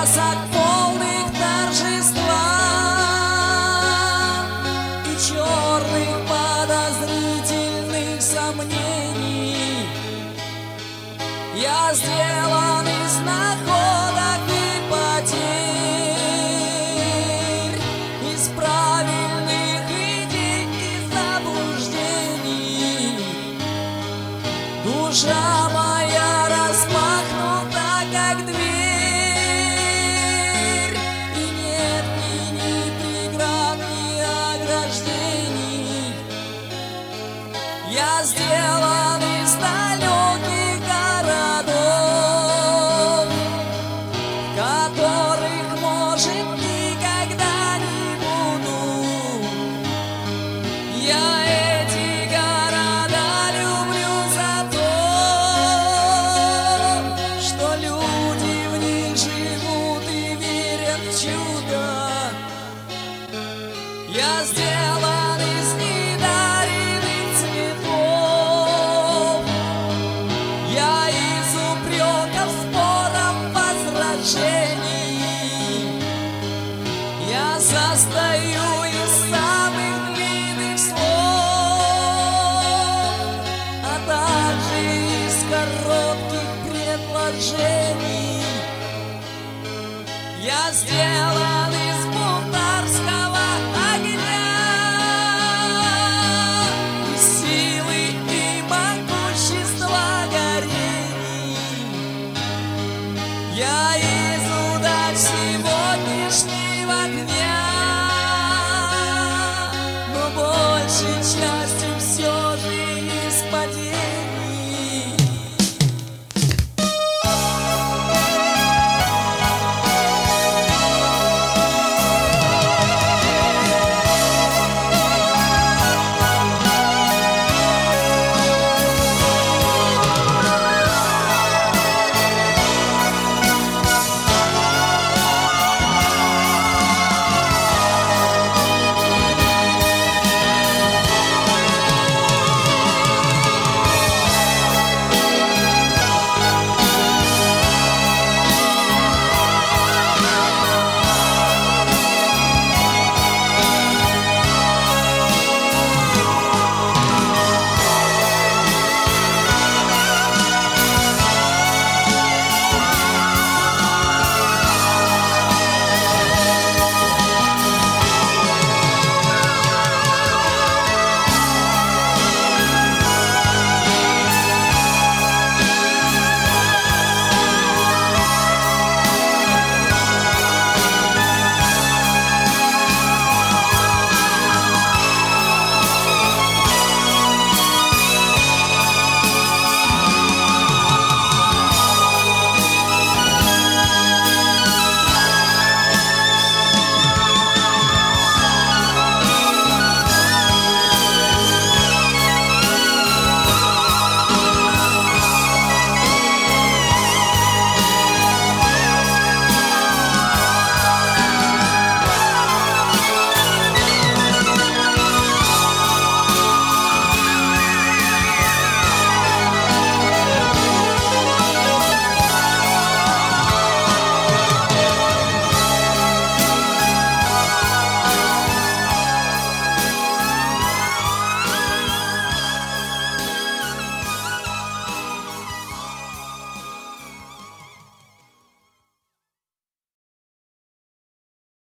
красок полных торжества и черных подозрительных сомнений. Я сделан из находок и потерь, из правильных идей и заблуждений. Душа моя распахнута, как дверь, и нет ни преград, ни ограждений. Я сделан из далеких городов, в которых, может, никогда не буду. Я эти города люблю за то, что люди в них живут и верят в чудо. Я сделан из недаренных цветов, я из упреков, споров, возражений. Я состою из самых длинных слов, а также из коротких предложений. Я сделан из бунтарского огня, из силы и могущества горений. Я